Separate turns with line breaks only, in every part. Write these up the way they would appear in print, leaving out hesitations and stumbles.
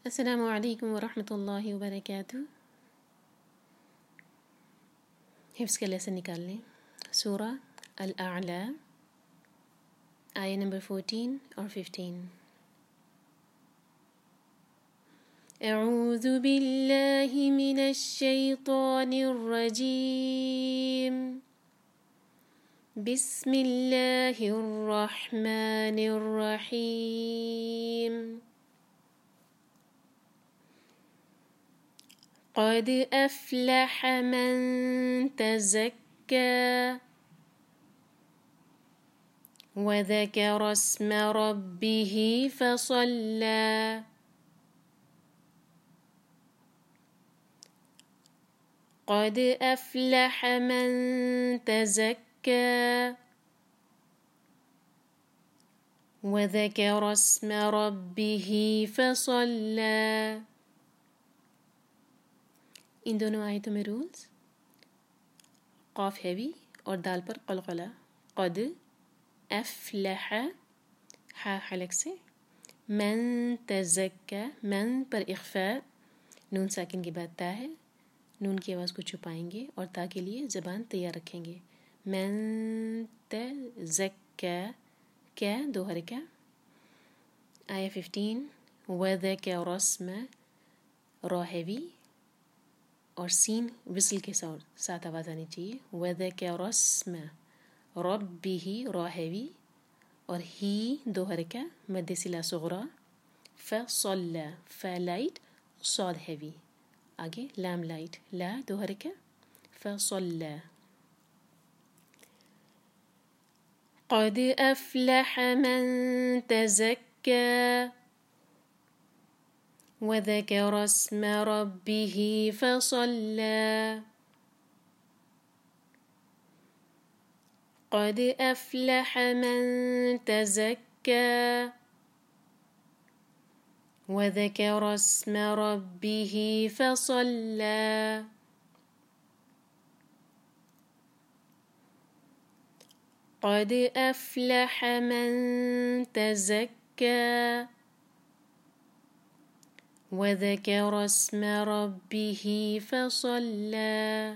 السلام علیکم ورحمۃ اللہ وبرکاتہ۔ حفظ کا لیسن نکال لیں۔ سورہ الاعلی آیہ نمبر 14 اور 15۔ اعوذ باللہ من الشیطان الرجیم، بسم اللہ الرحمن الرحیم۔ قد أفلح من تزكى وذكر اسم ربه فصلى قد أفلح من تزكى وذكر اسم ربه فصلى۔ ان دونوں آیتوں میں رولز، قاف ہیوی اور دال پر قلقلہ۔ قد افلح ہا حلق سے، من تزکا من پر اخفاء، نون ساکن کے بعد تا ہے، نون کی آواز کو چھپائیں گے اور تا کے لیے زبان تیار رکھیں گے۔ من تزکا کیا دو حرکہ۔ آیہ 15 وذکر اسم را ہیوی اور سین وصل کے ساتھ آواز آنی چاہیے۔ وذکر اسم ربہ را ہیوی اور ہی دو حرکہ مد صلہ صغریٰ۔ فصلی فا لائٹ صاد ہیوی، آگے لام لائٹ لا دو حرکہ۔ فصلی قد افلح من تزکى وذكر اسم ربه فصلى قد أفلح من تزكى وذكر اسم ربه فصلى قد أفلح من تزكى وذكر اسم ربه فصلى۔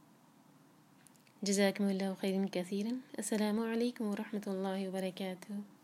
جزاكم الله خيرا كثيرا۔ السلام عليكم ورحمة الله وبركاته۔